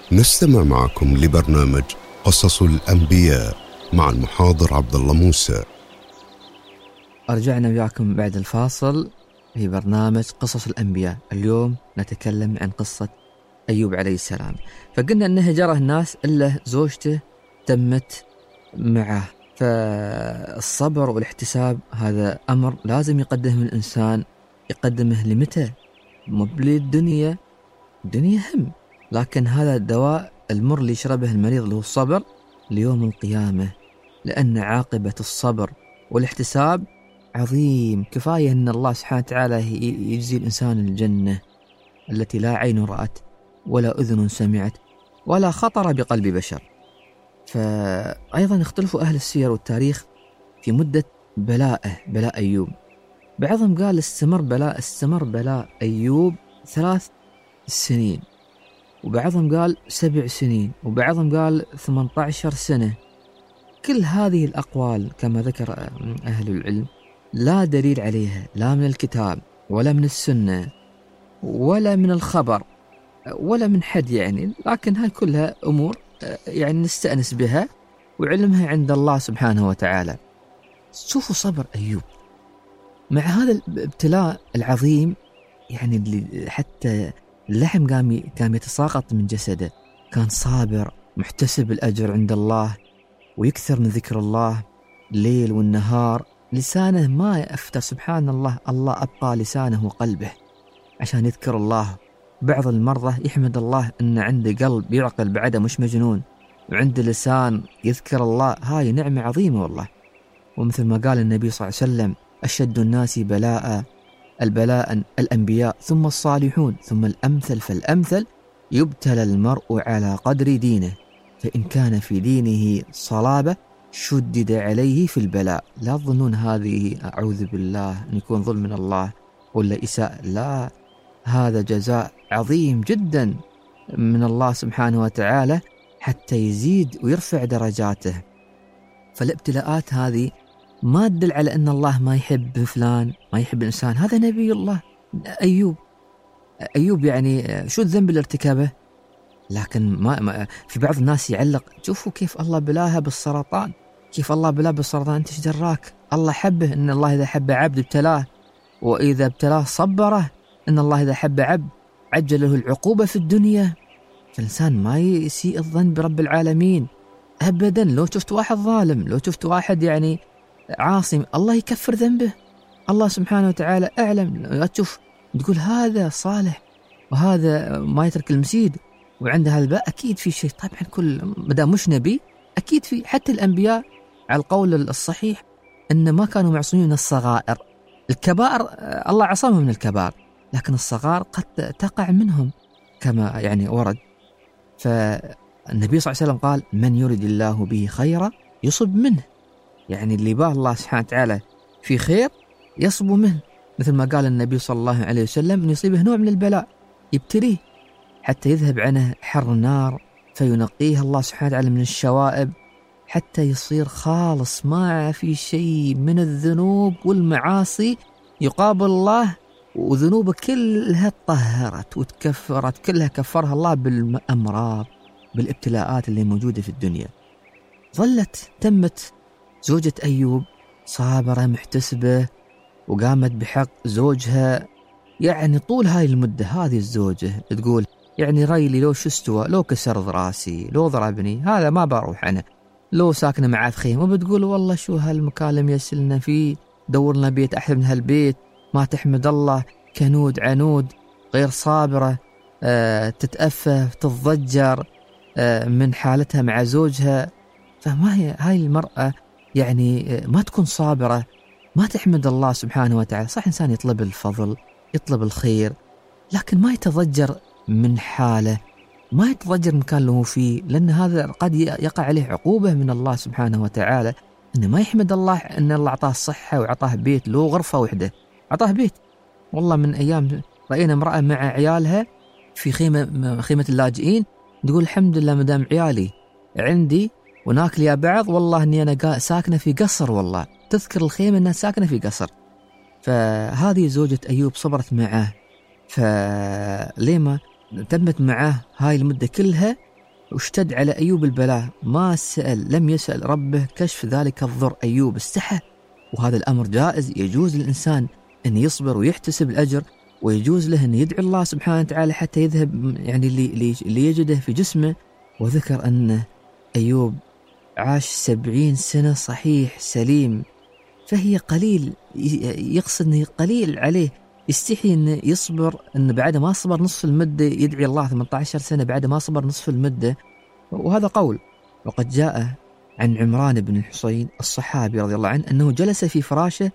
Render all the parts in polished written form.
نستمع معكم لبرنامج قصص الأنبياء مع المحاضر عبد الله موسى. رجعنا وياكم بعد الفاصل في برنامج قصص الأنبياء. اليوم نتكلم عن قصة أيوب عليه السلام. فقلنا أنه هجره الناس إلا زوجته تمت معه، فالصبر والاحتساب هذا أمر لازم يقدمه الإنسان. يقدمه لمتى؟ مو للدنيا، الدنيا هم، لكن هذا الدواء المر اللي يشربه المريض اللي هو الصبر ليوم القيامة، لأن عاقبة الصبر والاحتساب عظيم. كفاية أن الله سبحانه وتعالى يجزي الإنسان الجنة التي لا عين رأت ولا أذن سمعت ولا خطر بقلب بشر. فأيضا اختلفوا أهل السير والتاريخ في مدة بلاء أيوب. بعضهم قال استمر بلاء أيوب 3 سنين، وبعضهم قال 7 سنين، وبعضهم قال 18 سنة. كل هذه الأقوال كما ذكر أهل العلم لا دليل عليها، لا من الكتاب ولا من السنة ولا من الخبر ولا من حد يعني، لكن هاي كلها أمور يعني نستأنس بها وعلمها عند الله سبحانه وتعالى. شوفوا صبر أيوب مع هذا الابتلاء العظيم، يعني اللي حتى اللحم قام يتساقط من جسده. كان صابر محتسب الأجر عند الله، ويكثر من ذكر الله الليل والنهار. لسانه ما يفتر، سبحان الله، الله أبقى لسانه وقلبه عشان يذكر الله. بعض المرضى يحمد الله أن عنده قلب يعقل بعده، مش مجنون، وعنده لسان يذكر الله. هاي نعمة عظيمة والله. ومثل ما قال النبي صلى الله عليه وسلم: أشد الناس بلاء الأنبياء ثم الصالحون ثم الأمثل فالأمثل، يبتلى المرء على قدر دينه، فإن كان في دينه صلابة شدد عليه في البلاء. لا تظنون هذه أعوذ بالله أن يكون ظلم من الله ولا إساءة، لا، هذا جزاء عظيم جدا من الله سبحانه وتعالى حتى يزيد ويرفع درجاته. فالابتلاءات هذه ما تدل على أن الله ما يحب فلان، ما يحب الإنسان. هذا نبي الله أيوب يعني شو الذنب اللي ارتكبه؟ لكن ما في بعض الناس يعلق: شوفوا كيف الله بلاها بالسرطان، كيف الله بلاه بالسرطان، أنت ايش دراك؟ الله حبه، إن الله إذا حب عبد ابتلاه، وإذا ابتلاه صبره، إن الله إذا حب عبد عجل له العقوبة في الدنيا. فالإنسان ما يسيء الظن برب العالمين أبدا. لو شفت واحد ظالم، لو شفت واحد يعني عاصم، الله يكفر ذنبه، الله سبحانه وتعالى أعلم. لا تشوف تقول هذا صالح وهذا ما يترك المسيد وعنده هذا الباء، أكيد في شيء. طبعا كل مدام مش نبي أكيد في، حتى الأنبياء على القول الصحيح أن ما كانوا معصومين من الصغائر. الكبائر الله عصمهم من الكبائر، لكن الصغائر قد تقع منهم كما يعني ورد. فالنبي صلى الله عليه وسلم قال: من يرد الله به خيرا يصب منه، يعني اللي باه الله سبحانه وتعالى في خير يصب منه. مثل ما قال النبي صلى الله عليه وسلم أن يصيبه نوع من البلاء يبتليه حتى يذهب عنه حر النار، فينقيه الله سبحانه وتعالى من الشوائب حتى يصير خالص، ما في شيء من الذنوب والمعاصي يقابل الله، وذنوبه كلها طهرت وتكفرت، كلها كفرها الله بالأمراض بالابتلاءات اللي موجودة في الدنيا. تمت زوجة أيوب صابرة محتسبة وقامت بحق زوجها. يعني طول هاي المدة هذه الزوجة تقول: يعني ريلي لو شو استوى، لو كسر راسي، لو ضربني، هذا ما بروح أنا، لو ساكنة معاه في خيمة. وبتقول: والله شو هالمكان اللي يسلنا فيه، دور لنا بيت أحسن من هالبيت. ما تحمد الله، كنود عنود، غير صابرة، تتأفه تتضجر من حالتها مع زوجها. فما هي هاي المرأة يعني ما تكون صابرة، ما تحمد الله سبحانه وتعالى. صح إنسان يطلب الفضل، يطلب الخير، لكن ما يتضجر من حاله، ما يتضجر من كان له فيه، لأن هذا قد يقع عليه عقوبة من الله سبحانه وتعالى، إنه ما يحمد الله أن الله أعطاه الصحة وأعطاه بيت، له غرفة وحدة أعطاه بيت. والله من أيام رأينا امرأة مع عيالها في خيمة اللاجئين، تقول: الحمد لله مدام عيالي عندي وناكل يا بعض، والله أني أنا ساكنة في قصر. والله تذكر الخيمة أنها ساكنة في قصر. فهذه زوجة أيوب صبرت معه، فليما تمت معه هاي المدة كلها واشتد على أيوب البلاء، ما سأل، لم يسأل ربه كشف ذلك الضر. أيوب استحى، وهذا الأمر جائز، يجوز للإنسان أن يصبر ويحتسب الأجر، ويجوز له أن يدعو الله سبحانه وتعالى حتى يذهب يعني اللي يجده في جسمه. وذكر أن أيوب عاش 70 سنة صحيح سليم، فهي قليل، يقصد أنه قليل عليه، يستحي أنه يصبر، أنه بعد ما صبر نصف المدة يدعي الله 18 سنة بعد ما صبر نصف المدة. وهذا قول. وقد جاء عن عمران بن الحصين الصحابي رضي الله عنه أنه جلس في فراشه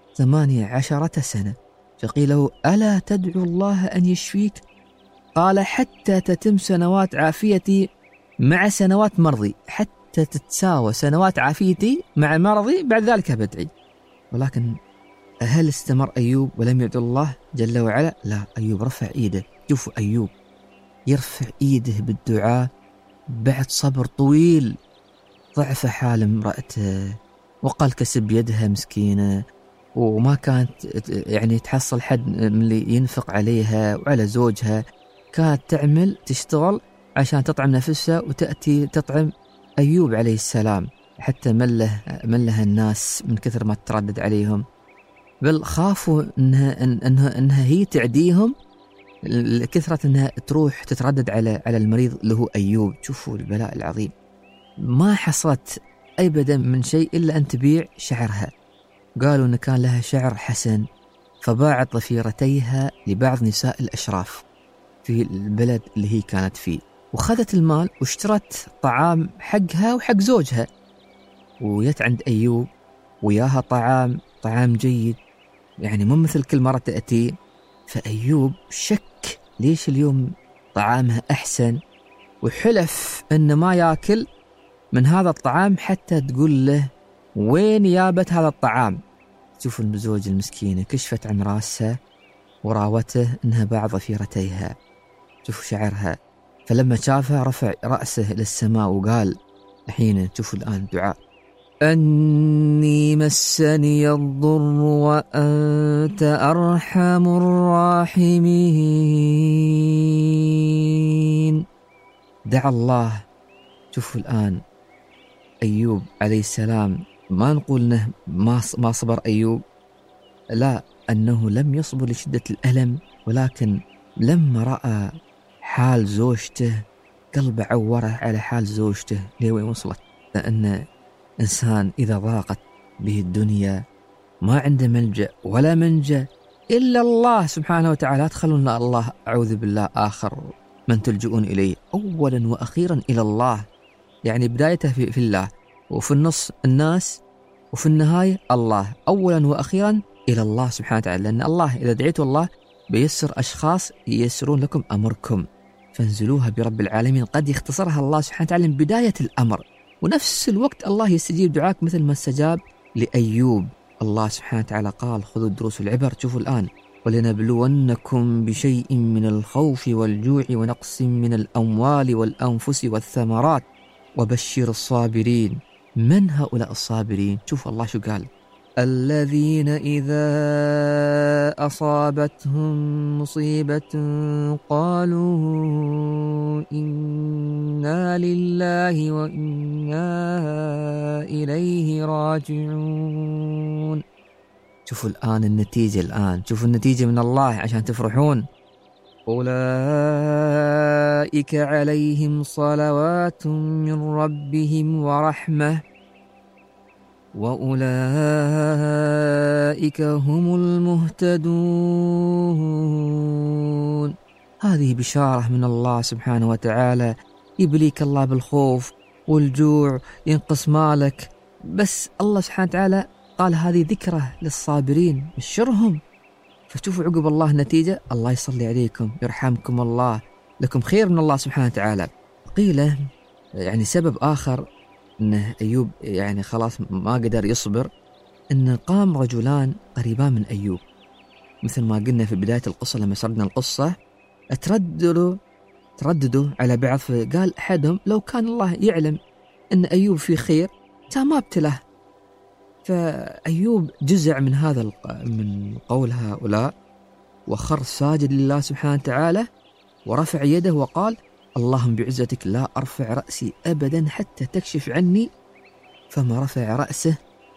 18 سنة، فقيل له: ألا تدعو الله أن يشفيك؟ قال: حتى تتم سنوات عافيتي مع سنوات مرضي، حتى تتساوى سنوات عافيتي مع مرضي، بعد ذلك بدعي. ولكن هل استمر أيوب ولم يدعو الله جل وعلا؟ لا، أيوب رفع إيده. شوفوا أيوب يرفع إيده بالدعاء بعد صبر طويل، ضعف حال امرأته، وقال كسب يدها مسكينة، وما كانت يعني تحصل حد من اللي ينفق عليها وعلى زوجها، كانت تعمل تشتغل عشان تطعم نفسها وتأتي تطعم أيوب عليه السلام، حتى ملها الناس من كثر ما تردد عليهم، بل خافوا إنها هي تعديهم لكثرة إنها تروح تتردد على المريض اللي هو أيوب. شوفوا البلاء العظيم. ما حصلت أبدا من شيء إلا أن تبيع شعرها. قالوا إن كان لها شعر حسن، فباعت ضفيرتيها لبعض نساء الأشراف في البلد اللي هي كانت فيه، وخذت المال واشترت طعام حقها وحق زوجها، ويت عند أيوب وياها طعام جيد، يعني مو مثل كل مرة تأتي. فأيوب شك ليش اليوم طعامها أحسن، وحلف أن ما يأكل من هذا الطعام حتى تقول له وين يابت هذا الطعام. شوف الزوج المسكينة كشفت عن راسها وراوته أنها باع ضفيرتيها. شوف شعرها. فلما شافها رفع رأسه إلى السماء وقال، الحين شوفوا الآن دعاء: أني مسني الضر وأنت أرحم الراحمين. دعا الله. شوفوا الآن أيوب عليه السلام، ما نقول أنه ما صبر أيوب، لا، أنه لم يصبر لشدة الألم، ولكن لما رأى حال زوجته قلبه عوره على حال زوجته لوين وصلت. لأن إنسان إذا ضاقت به الدنيا ما عنده ملجأ ولا منجأ إلا الله سبحانه وتعالى. لا تخلون الله أعوذ بالله آخر من تلجؤون إليه، أولا وأخيرا إلى الله، يعني بدايته في الله، وفي النص الناس، وفي النهاية الله، أولا وأخيرا إلى الله سبحانه وتعالى. لأن الله إذا دعيتوا الله بيسر أشخاص ييسرون لكم أمركم، فانزلوها برب العالمين. قد يختصرها الله سبحانه وتعالى من بداية الأمر، ونفس الوقت الله يستجيب دعاك مثل ما استجاب لأيوب. الله سبحانه وتعالى قال: خذوا الدروس والعبر. شوفوا الآن: ولنبلونكم بشيء من الخوف والجوع ونقص من الأموال والأنفس والثمرات وبشر الصابرين. من هؤلاء الصابرين؟ شوف الله شو قال: الذين إذا أصابتهم مصيبة قالوا إنا لله وإنا إليه راجعون. شوفوا الآن النتيجة، الآن شوفوا النتيجة من الله عشان تفرحون. أولئك عليهم صلوات من ربهم ورحمة وأولئك هم المهتدون. هذه بشارة من الله سبحانه وتعالى، يبليك الله بالخوف والجوع، ينقص مالك، بس الله سبحانه وتعالى قال هذه ذكرى للصابرين، بشرهم. فتشوفوا عقب الله نتيجة. الله يصلي عليكم، يرحمكم الله، لكم خير من الله سبحانه وتعالى. قيل يعني سبب آخر أنه أيوب يعني خلاص ما قدر يصبر، أن قام رجلان قريبان من أيوب، مثل ما قلنا في بداية القصة لما سردنا القصة، ترددوا على بعض. فقال أحدهم: لو كان الله يعلم أن أيوب في خير كان ما ابتلاه. فأيوب جزع من من قول هؤلاء، وخر ساجد لله سبحانه وتعالى، ورفع يده وقال: اللهم بعزتك لا أرفع رأسي أبدا حتى تكشف عني، فما رفع رأسه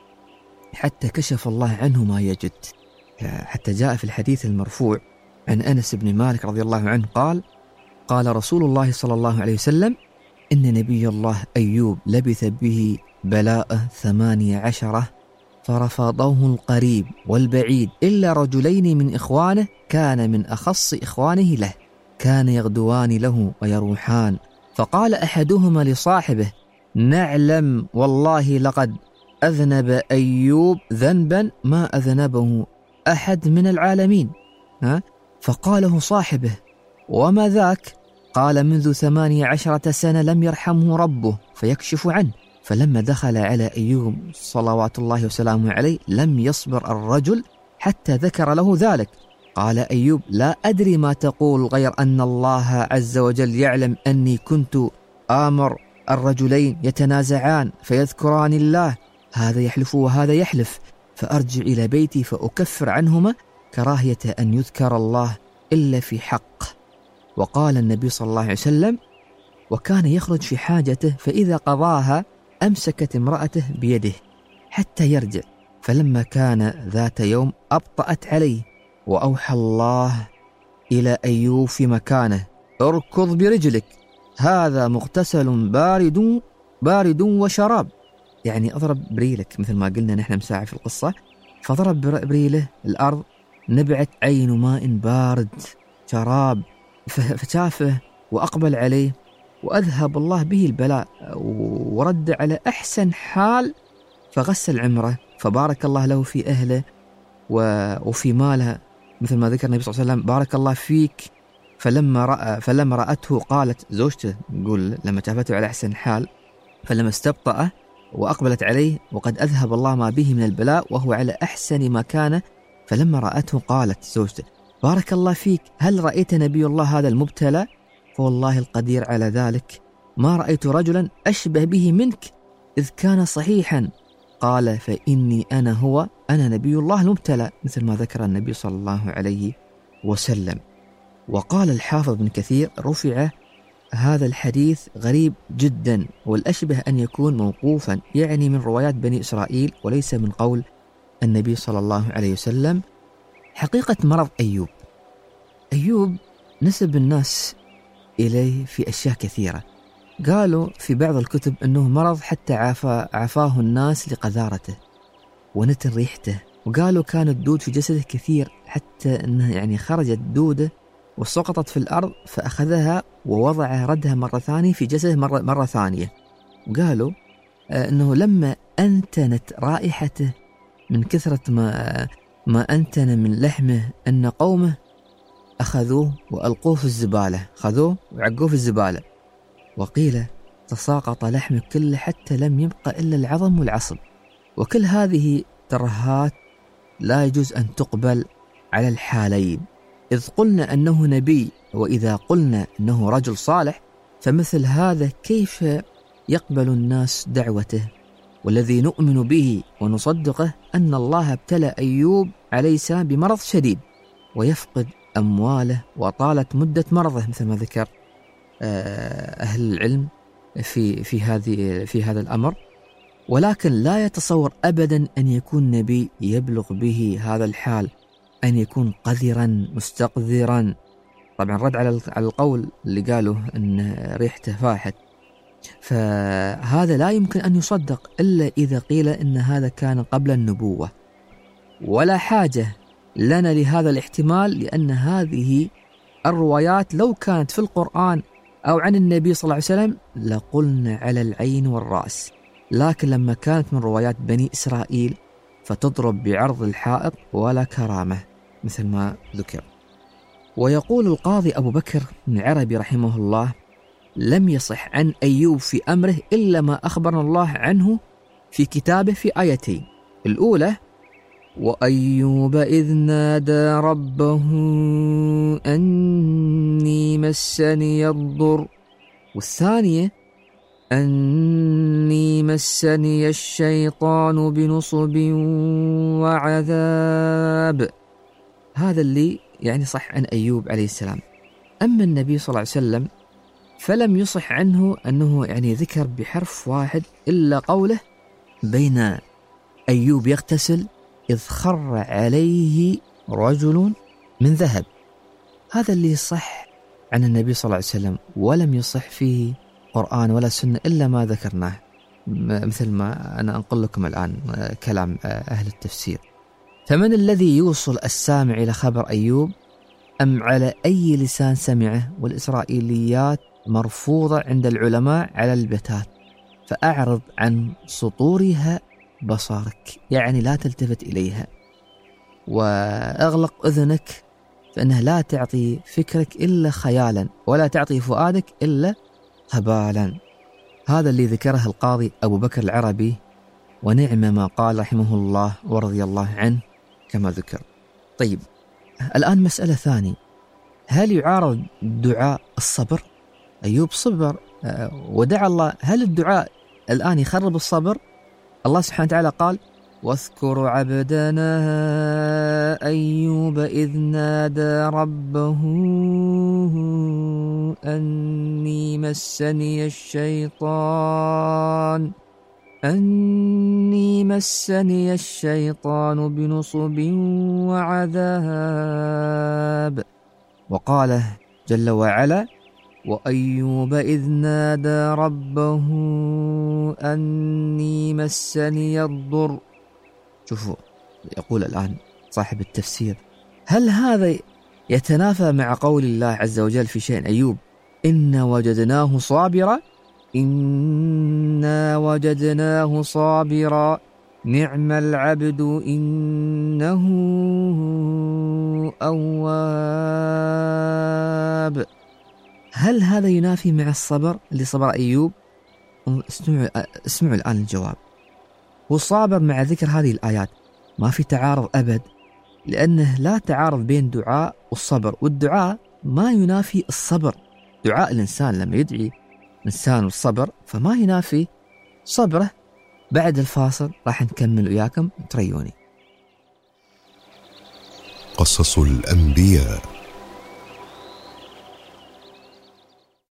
حتى كشف الله عنه ما يجد. حتى جاء في الحديث المرفوع عن أنس بن مالك رضي الله عنه قال رسول الله صلى الله عليه وسلم: إن نبي الله أيوب لبث به بلاءه 18 فرفضه القريب والبعيد إلا رجلين من إخوانه كان من أخص إخوانه له، كان يغدوان له ويروحان، فقال أحدهما لصاحبه: نعلم والله لقد أذنب أيوب ذنبا ما أذنبه أحد من العالمين. فقاله صاحبه: وما ذاك؟ قال: منذ 18 سنة لم يرحمه ربه فيكشف عنه. فلما دخل على أيوب صلوات الله وسلامه عليه لم يصبر الرجل حتى ذكر له ذلك. قال أيوب: لا أدري ما تقول، غير أن الله عز وجل يعلم أني كنت آمر الرجلين يتنازعان فيذكران الله، هذا يحلف وهذا يحلف، فأرجع إلى بيتي فأكفر عنهما كراهية أن يذكر الله إلا في حق. وقال النبي صلى الله عليه وسلم: وكان يخرج في حاجته فإذا قضاها أمسكت امرأته بيده حتى يرجع، فلما كان ذات يوم أبطأت عليه، وأوحى الله إلى أيوب في مكانه: اركض برجلك، هذا مغتسل بارد وشراب. يعني أضرب بريلك مثل ما قلنا نحن مساعي في القصة، فضرب بريله الأرض، نبعت عين ماء بارد شراب، فشافه وأقبل عليه، وأذهب الله به البلاء ورد على أحسن حال، فغسل عمره، فبارك الله له في أهله وفي ماله، مثل ما ذكر النبي صلى الله عليه وسلم: بارك الله فيك. فلما رأته قالت زوجته، يقول لما شافته على أحسن حال، فلما استبطأ وأقبلت عليه وقد أذهب الله ما به من البلاء وهو على أحسن ما كان، فلما رأته قالت زوجته: بارك الله فيك، هل رأيت نبي الله هذا المبتلى؟ فوالله القدير على ذلك ما رأيت رجلا أشبه به منك إذ كان صحيحا. قال: فإني أنا نبي الله المبتلى، مثل ما ذكر النبي صلى الله عليه وسلم. وقال الحافظ بن كثير: رفع هذا الحديث غريب جدا، والأشبه أن يكون موقوفا، يعني من روايات بني إسرائيل وليس من قول النبي صلى الله عليه وسلم. حقيقة مرض أيوب نسب الناس إليه في أشياء كثيرة. قالوا في بعض الكتب أنه مرض حتى عافاه الناس لقذارته ونتن ريحته، وقالوا كان الدود في جسده كثير حتى أنه يعني خرجت دودة وسقطت في الأرض فأخذها ووضع ردها مرة ثانية في جسده مرة ثانية. وقالوا أنه لما أنتنت رائحته من كثرة ما أنتن من لحمه أن قومه أخذوه وألقوه في الزبالة، خذوه وعقوه في الزبالة. وقيل تساقط لحمه كله حتى لم يبقى إلا العظم والعصب. وكل هذه ترهات لا يجوز أن تقبل على الحالين، إذ قلنا أنه نبي وإذا قلنا أنه رجل صالح، فمثل هذا كيف يقبل الناس دعوته؟ والذي نؤمن به ونصدقه أن الله ابتلى أيوب عليه السلام بمرض شديد ويفقد أمواله وطالت مدة مرضه، مثل ما ذكر أهل العلم في هذا الأمر. ولكن لا يتصور أبدا أن يكون نبي يبلغ به هذا الحال، أن يكون قذرا مستقذرا. طبعا رد على القول اللي قالوا أن ريحته فاحت، فهذا لا يمكن أن يصدق إلا إذا قيل أن هذا كان قبل النبوة، ولا حاجة لنا لهذا الاحتمال، لأن هذه الروايات لو كانت في القرآن أو عن النبي صلى الله عليه وسلم لقلنا على العين والرأس، لكن لما كانت من روايات بني إسرائيل فتضرب بعرض الحائط ولا كرامة مثل ما ذكر. ويقول القاضي أبو بكر بن عربي رحمه الله: لم يصح عن أيوب في أمره إلا ما أخبرنا الله عنه في كتابه في آيتين. الأولى: وأيوب إذ نادى ربه أني مسني الضر، والثانية: أني مسني الشيطان بنصب وعذاب. هذا اللي يعني صح عن أيوب عليه السلام. أما النبي صلى الله عليه وسلم فلم يصح عنه أنه يعني ذكر بحرف واحد إلا قوله: بين أيوب يغتسل إذ خر عليه رجل من ذهب. هذا اللي صح عن النبي صلى الله عليه وسلم، ولم يصح فيه قرآن ولا سنة إلا ما ذكرناه، مثل ما أنا أنقل لكم الآن كلام أهل التفسير. فمن الذي يوصل السامع إلى خبر أيوب؟ أم على أي لسان سمعه؟ والإسرائيليات مرفوضة عند العلماء على البتات، فأعرض عن سطورها بصرك، يعني لا تلتفت إليها، وأغلق أذنك، فإنها لا تعطي فكرك إلا خيالا، ولا تعطي فؤادك إلا خبالا. هذا اللي ذكره القاضي أبو بكر العربي، ونعم ما قال رحمه الله ورضي الله عنه كما ذكر. طيب، الآن مسألة ثانية، هل يعارض دعاء الصبر؟ أيوب صبر ودعا الله، هل الدعاء الآن يخرب الصبر؟ الله سبحانه وتعالى قال: واذكر عبدنا أيوب إذ نادى ربه أني مسني الشيطان بنصب وعذاب. وقال جل وعلا: وأيوب إذ نادى ربه أني مسني الضر. شوفوا، يقول الآن صاحب التفسير: هل هذا يتنافى مع قول الله عز وجل في شأن أيوب: إنا وجدناه صابرا نعم العبد إنه أواب؟ هل هذا ينافي مع الصبر اللي صبر أيوب؟ اسمعوا الآن الجواب. هو صابر مع ذكر هذه الآيات، ما في تعارض أبد، لأنه لا تعارض بين دعاء والصبر، والدعاء ما ينافي الصبر. دعاء الإنسان لما يدعي إنسان الصبر فما ينافي صبره. بعد الفاصل راح نكمل وياكم، تريوني. قصص الأنبياء.